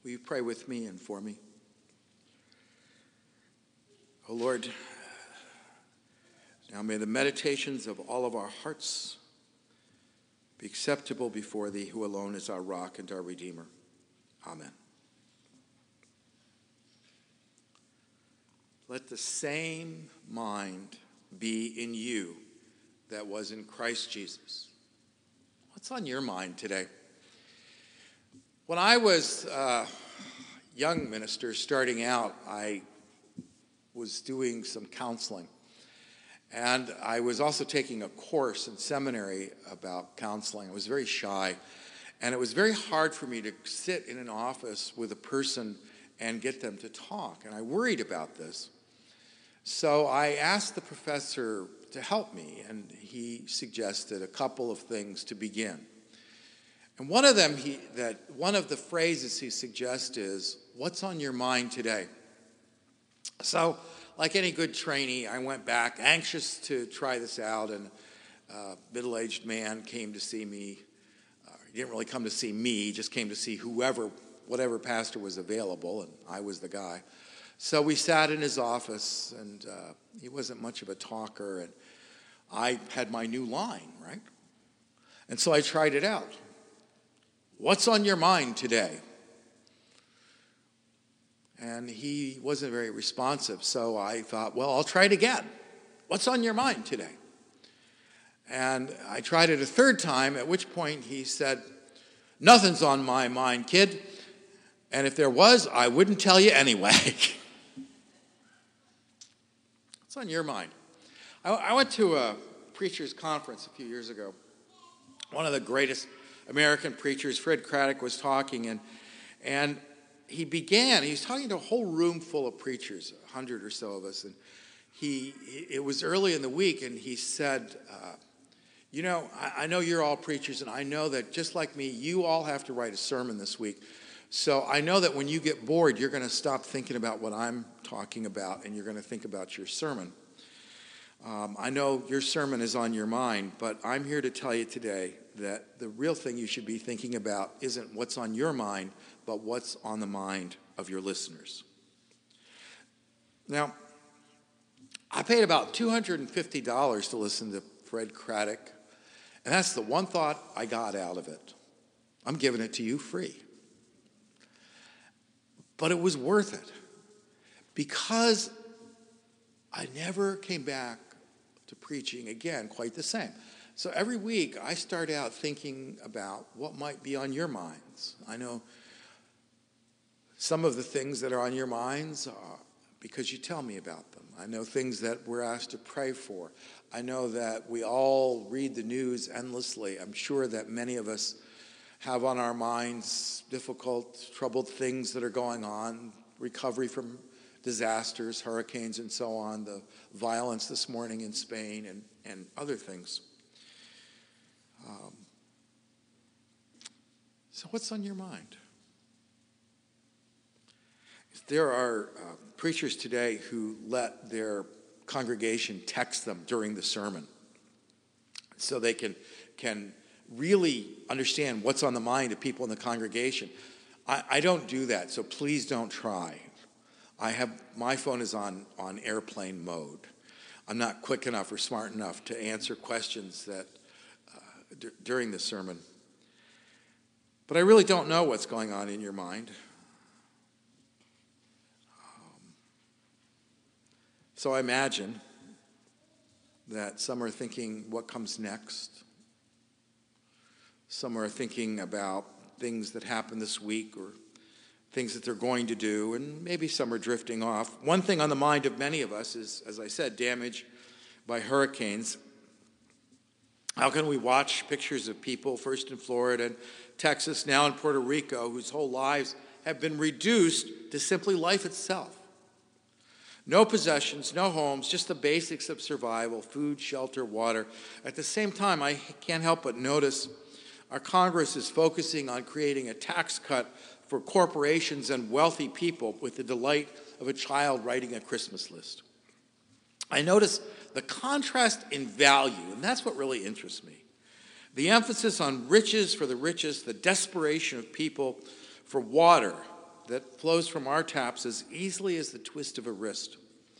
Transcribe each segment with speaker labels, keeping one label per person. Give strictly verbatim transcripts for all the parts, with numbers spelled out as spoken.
Speaker 1: Will you pray with me and for me? Oh Lord, now may the meditations of all of our hearts be acceptable before thee, who alone is our rock and our Redeemer. Amen. Let the same mind be in you that was in Christ Jesus. What's on your mind today? When I was a young minister starting out, I was doing some counseling. And I was also taking a course in seminary about counseling. I was very shy. And it was very hard for me to sit in an office with a person and get them to talk. And I worried about this. So I asked the professor to help me, and he suggested a couple of things to begin. And one of them, he, that one of the phrases he suggests is, "What's on your mind today?" So, like any good trainee, I went back, anxious to try this out, and a middle-aged man came to see me. Uh, he didn't really come to see me, he just came to see whoever, whatever pastor was available, and I was the guy. So we sat in his office, and uh, he wasn't much of a talker, and I had my new line, right? And so I tried it out. "What's on your mind today?" And he wasn't very responsive, so I thought, well, I'll try it again. "What's on your mind today?" And I tried it a third time, at which point he said, "Nothing's on my mind, kid. And if there was, I wouldn't tell you anyway." What's on your mind? I, I went to a preacher's conference a few years ago. One of the greatest American preachers, Fred Craddock, was talking, and and he began, he was talking to a whole room full of preachers, a hundred or so of us, and he, it was early in the week, and he said, uh, you know, I, I know you're all preachers, and I know that just like me, you all have to write a sermon this week. So I know that when you get bored, you're going to stop thinking about what I'm talking about, and you're going to think about your sermon. Um, I know your sermon is on your mind, but I'm here to tell you today that the real thing you should be thinking about isn't what's on your mind, but what's on the mind of your listeners. Now, I paid about two hundred fifty dollars to listen to Fred Craddock, and that's the one thought I got out of it. I'm giving it to you free. But it was worth it, because I never came back to preaching again quite the same. So every week I start out thinking about what might be on your minds. I know some of the things that are on your minds are because you tell me about them. I know things that we're asked to pray for. I know that we all read the news endlessly. I'm sure that many of us have on our minds difficult, troubled things that are going on, recovery from disasters, hurricanes, and so on, the violence this morning in Spain, and, and other things. Um, so what's on your mind? There are uh, preachers today who let their congregation text them during the sermon so they can, can really understand what's on the mind of people in the congregation. I, I don't do that, so please don't try. I have, my phone is on, on airplane mode. I'm not quick enough or smart enough to answer questions that uh, d- during the sermon. But I really don't know what's going on in your mind. Um, so I imagine that some are thinking, what comes next? Some are thinking about things that happened this week or things that they're going to do, and maybe some are drifting off. One thing on the mind of many of us is, as I said, damage by hurricanes. How can we watch pictures of people, first in Florida and Texas, now in Puerto Rico, whose whole lives have been reduced to simply life itself? No possessions, no homes, just the basics of survival, food, shelter, water. At the same time, I can't help but notice our Congress is focusing on creating a tax cut for corporations and wealthy people with the delight of a child writing a Christmas list. I notice the contrast in value, and that's what really interests me. The emphasis on riches for the richest, the desperation of people for water, that flows from our taps as easily as the twist of a wrist.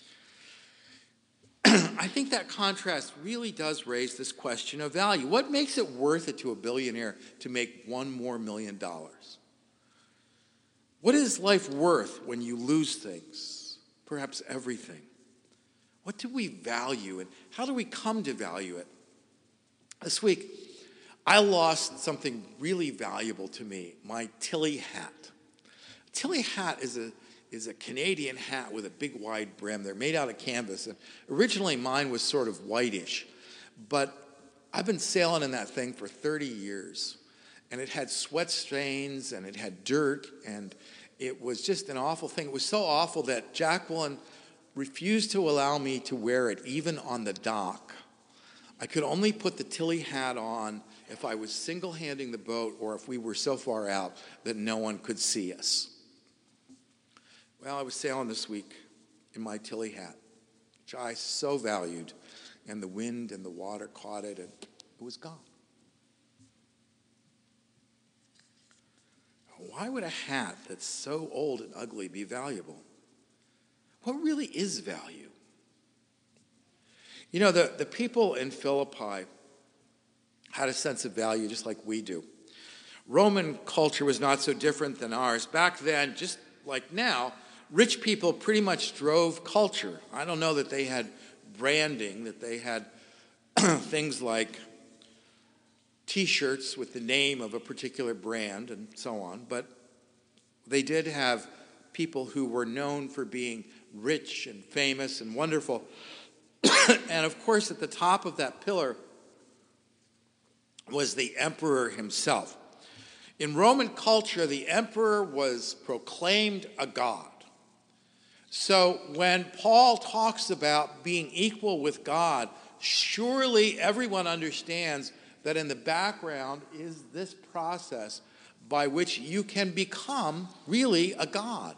Speaker 1: I think that contrast really does raise this question of value. What makes it worth it to a billionaire to make one more million dollars? What is life worth when you lose things, perhaps everything? What do we value, and how do we come to value it? This week, I lost something really valuable to me, my Tilley hat. Tilley hat is a is a Canadian hat with a big wide brim. They're made out of canvas. And originally mine was sort of whitish, but I've been sailing in that thing for thirty years. And it had sweat stains and it had dirt, and it was just an awful thing. It was so awful that Jacqueline refused to allow me to wear it even on the dock. I could only put the Tilley hat on if I was single-handing the boat or if we were so far out that no one could see us. Well, I was sailing this week in my Tilley hat, which I so valued, and the wind and the water caught it, and it was gone. Why would a hat that's so old and ugly be valuable? What really is value? You know, the, the people in Philippi had a sense of value just like we do. Roman culture was not so different than ours. Back then, just like now, rich people pretty much drove culture. I don't know that they had branding, that they had things like T-shirts with the name of a particular brand and so on, but they did have people who were known for being rich and famous and wonderful. And of course, at the top of that pillar was the emperor himself. In Roman culture, the emperor was proclaimed a god. So when Paul talks about being equal with God, surely everyone understands that in the background is this process by which you can become really a god.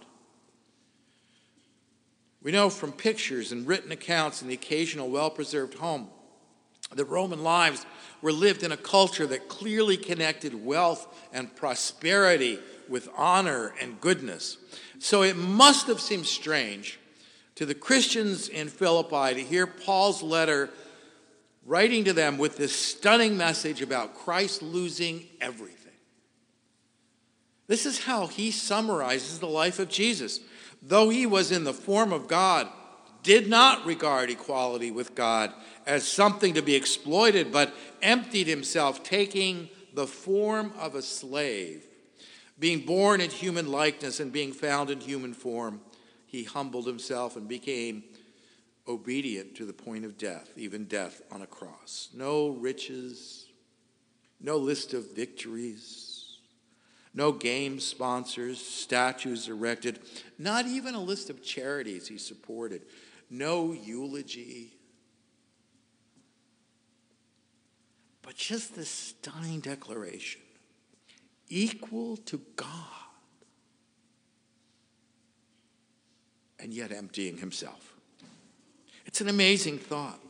Speaker 1: We know from pictures and written accounts in the occasional well-preserved home that Roman lives were lived in a culture that clearly connected wealth and prosperity with honor and goodness. So it must have seemed strange to the Christians in Philippi to hear Paul's letter writing to them with this stunning message about Christ losing everything. This is how he summarizes the life of Jesus. Though he was in the form of God, did not regard equality with God as something to be exploited, but emptied himself, taking the form of a slave. Being born in human likeness and being found in human form, he humbled himself and became obedient to the point of death, even death on a cross. No riches, no list of victories, no game sponsors, statues erected, not even a list of charities he supported, no eulogy, but just this stunning declaration, equal to God, and yet emptying himself. It's an amazing thought.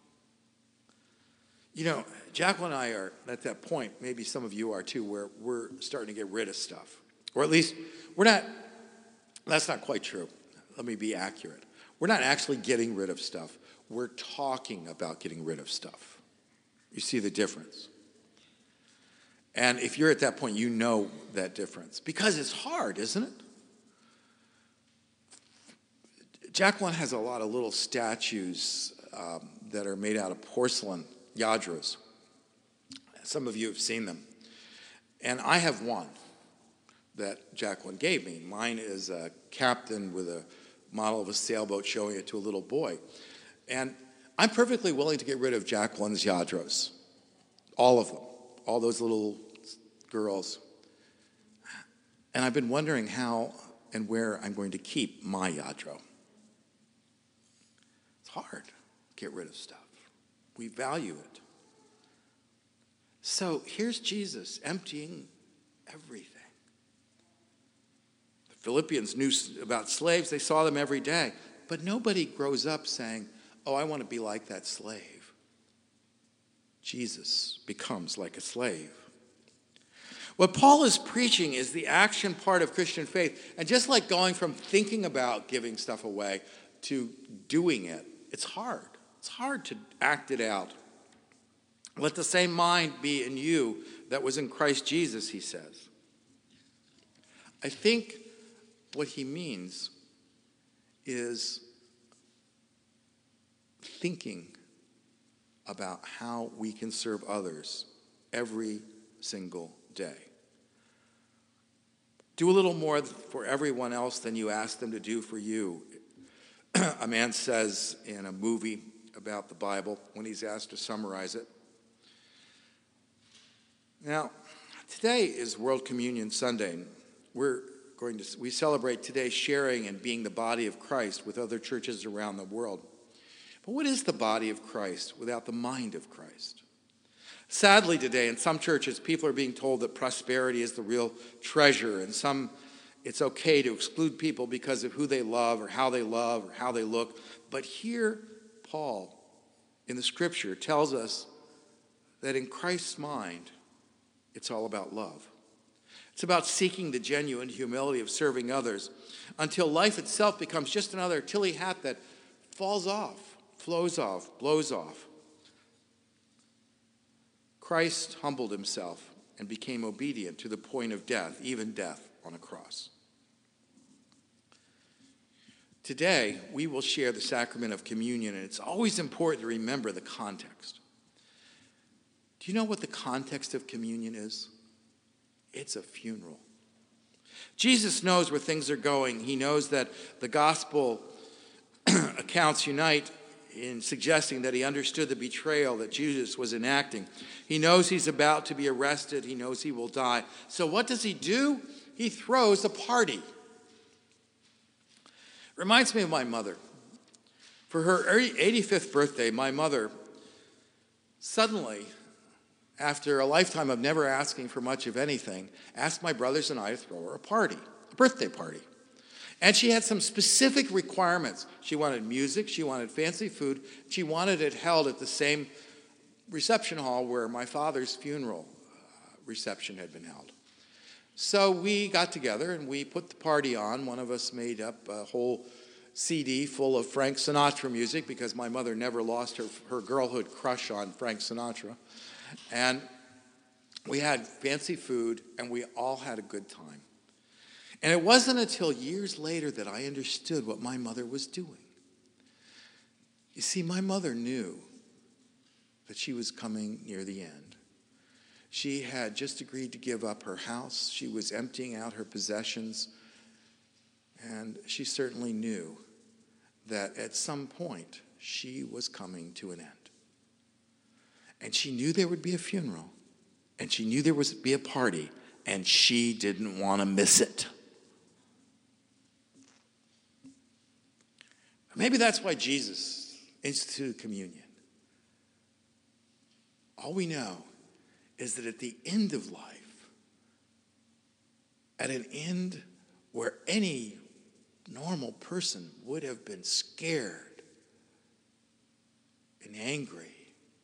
Speaker 1: You know, Jacqueline and I are at that point, maybe some of you are too, where we're starting to get rid of stuff. Or at least, we're not, that's not quite true. Let me be accurate. We're not actually getting rid of stuff. We're talking about getting rid of stuff. You see the difference? And if you're at that point, you know that difference. Because it's hard, isn't it? Jacqueline has a lot of little statues um, that are made out of porcelain, lladros. Some of you have seen them. And I have one that Jacqueline gave me. Mine is a captain with a model of a sailboat showing it to a little boy. And I'm perfectly willing to get rid of Jacqueline's lladros. All of them. All those little girls. And I've been wondering how and where I'm going to keep my lladro. It's hard to get rid of stuff. We value it. So here's Jesus emptying everything. The Philippians knew about slaves. They saw them every day. But nobody grows up saying, oh, I want to be like that slave. Jesus becomes like a slave. What Paul is preaching is the action part of Christian faith. And just like going from thinking about giving stuff away to doing it, it's hard. It's hard to act it out. Let the same mind be in you that was in Christ Jesus, he says. I think what he means is thinking about how we can serve others every single day. Do a little more for everyone else than you ask them to do for you. A man says in a movie about the Bible when he's asked to summarize it. Now, today is World Communion Sunday. We're going to we celebrate today sharing and being the body of Christ with other churches around the world. But what is the body of Christ without the mind of Christ? Sadly today, in some churches, people are being told that prosperity is the real treasure, and some it's okay to exclude people because of who they love or how they love or how they look. But here, Paul, in the scripture, tells us that in Christ's mind, it's all about love. It's about seeking the genuine humility of serving others until life itself becomes just another tilly hat that falls off, flows off, blows off. Christ humbled himself and became obedient to the point of death, even death on a cross. Today, we will share the sacrament of communion, and it's always important to remember the context. Do you know what the context of communion is? It's a funeral. Jesus knows where things are going. He knows that the gospel accounts unite in suggesting that he understood the betrayal that Judas was enacting. He knows he's about to be arrested. He knows he will die. So what does he do? He throws a party. Reminds me of my mother. For her eighty-fifth birthday, my mother suddenly, after a lifetime of never asking for much of anything, asked my brothers and I to throw her a party, a birthday party. And she had some specific requirements. She wanted music, she wanted fancy food, she wanted it held at the same reception hall where my father's funeral reception had been held. So we got together and we put the party on. One of us made up a whole C D full of Frank Sinatra music because my mother never lost her, her girlhood crush on Frank Sinatra. And we had fancy food and we all had a good time. And it wasn't until years later that I understood what my mother was doing. You see, my mother knew that she was coming near the end. She had just agreed to give up her house. She was emptying out her possessions. And she certainly knew that at some point she was coming to an end. And she knew there would be a funeral. And she knew there would be a party. And she didn't want to miss it. Maybe that's why Jesus instituted communion. All we know is that at the end of life, at an end where any normal person would have been scared and angry,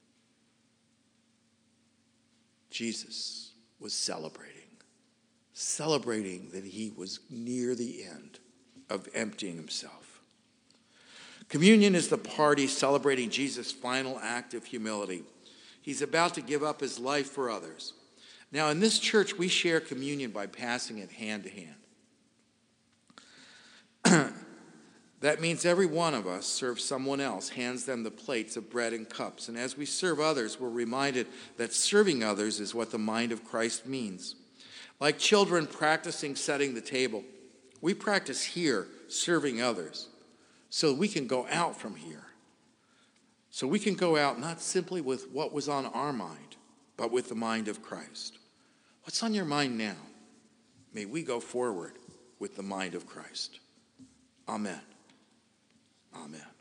Speaker 1: Jesus was celebrating, celebrating that he was near the end of emptying himself. Communion is the party celebrating Jesus' final act of humility. He's about to give up his life for others. Now, in this church, we share communion by passing it hand to hand. That means every one of us serves someone else, hands them the plates of bread and cups. And as we serve others, we're reminded that serving others is what the mind of Christ means. Like children practicing setting the table, we practice here serving others so we can go out from here. So we can go out not simply with what was on our mind, but with the mind of Christ. What's on your mind now? May we go forward with the mind of Christ. Amen. Amen.